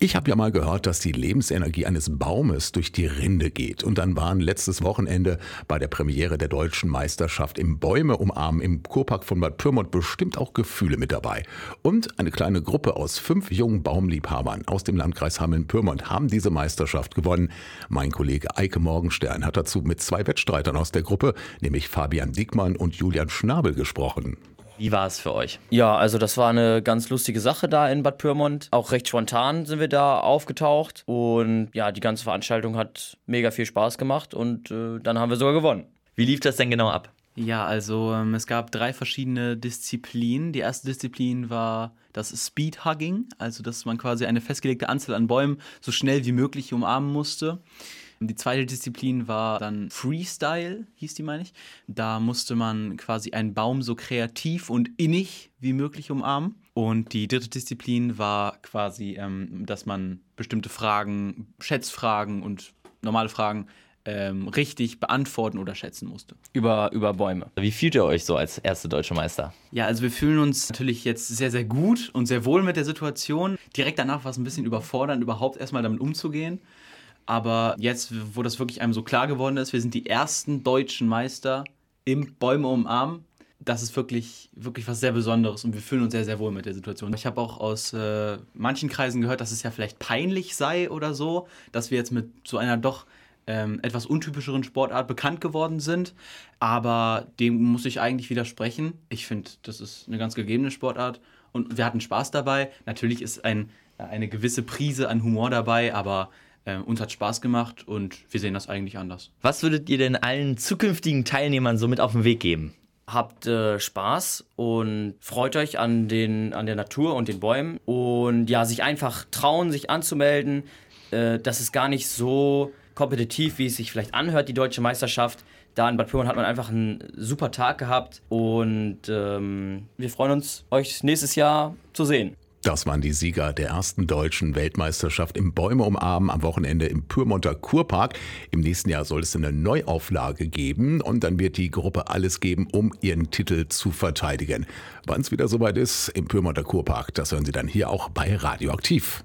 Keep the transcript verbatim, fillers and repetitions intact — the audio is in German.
Ich habe ja mal gehört, dass die Lebensenergie eines Baumes durch die Rinde geht. Und dann waren letztes Wochenende bei der Premiere der deutschen Meisterschaft im Bäume umarmen im Kurpark von Bad Pyrmont bestimmt auch Gefühle mit dabei. Und eine kleine Gruppe aus fünf jungen Baumliebhabern aus dem Landkreis Hameln-Pyrmont haben diese Meisterschaft gewonnen. Mein Kollege Eike Morgenstern hat dazu mit zwei Wettstreitern aus der Gruppe, nämlich Fabian Diekmann und Julian Schnabel, gesprochen. Wie war es für euch? Ja, also das war eine ganz lustige Sache da in Bad Pyrmont. Auch recht spontan sind wir da aufgetaucht. Und ja, die ganze Veranstaltung hat mega viel Spaß gemacht und äh, dann haben wir sogar gewonnen. Wie lief das denn genau ab? Ja, also ähm, es gab drei verschiedene Disziplinen. Die erste Disziplin war das Speedhugging, also dass man quasi eine festgelegte Anzahl an Bäumen so schnell wie möglich umarmen musste. Die zweite Disziplin war dann Freestyle, hieß die, meine ich. Da musste man quasi einen Baum so kreativ und innig wie möglich umarmen. Und die dritte Disziplin war quasi, ähm, dass man bestimmte Fragen, Schätzfragen und normale Fragen ähm, richtig beantworten oder schätzen musste. Über, über Bäume. Wie fühlt ihr euch so als erste deutsche Meister? Ja, also wir fühlen uns natürlich jetzt sehr, sehr gut und sehr wohl mit der Situation. Direkt danach war es ein bisschen überfordernd, überhaupt erstmal damit umzugehen. Aber jetzt, wo das wirklich einem so klar geworden ist, wir sind die ersten deutschen Meister im Bäume umarmen, das ist wirklich, wirklich was sehr Besonderes und wir fühlen uns sehr, sehr wohl mit der Situation. Ich habe auch aus äh, manchen Kreisen gehört, dass es ja vielleicht peinlich sei oder so, dass wir jetzt mit so einer doch ähm, etwas untypischeren Sportart bekannt geworden sind. Aber dem muss ich eigentlich widersprechen. Ich finde, das ist eine ganz gegebene Sportart und wir hatten Spaß dabei. Natürlich ist ein, eine gewisse Prise an Humor dabei, aber Äh, uns hat Spaß gemacht und wir sehen das eigentlich anders. Was würdet ihr denn allen zukünftigen Teilnehmern so mit auf den Weg geben? Habt äh, Spaß und freut euch an, den, an der Natur und den Bäumen. Und ja, sich einfach trauen, sich anzumelden. Äh, das ist gar nicht so kompetitiv, wie es sich vielleicht anhört, die deutsche Meisterschaft. Da in Bad Pyrmont hat man einfach einen super Tag gehabt. Und ähm, wir freuen uns, euch nächstes Jahr zu sehen. Das waren die Sieger der ersten deutschen Weltmeisterschaft im Bäume umarmen am Wochenende im Pyrmonter Kurpark. Im nächsten Jahr soll es eine Neuauflage geben und dann wird die Gruppe alles geben, um ihren Titel zu verteidigen. Wann es wieder soweit ist im Pyrmonter Kurpark, das hören Sie dann hier auch bei Radioaktiv.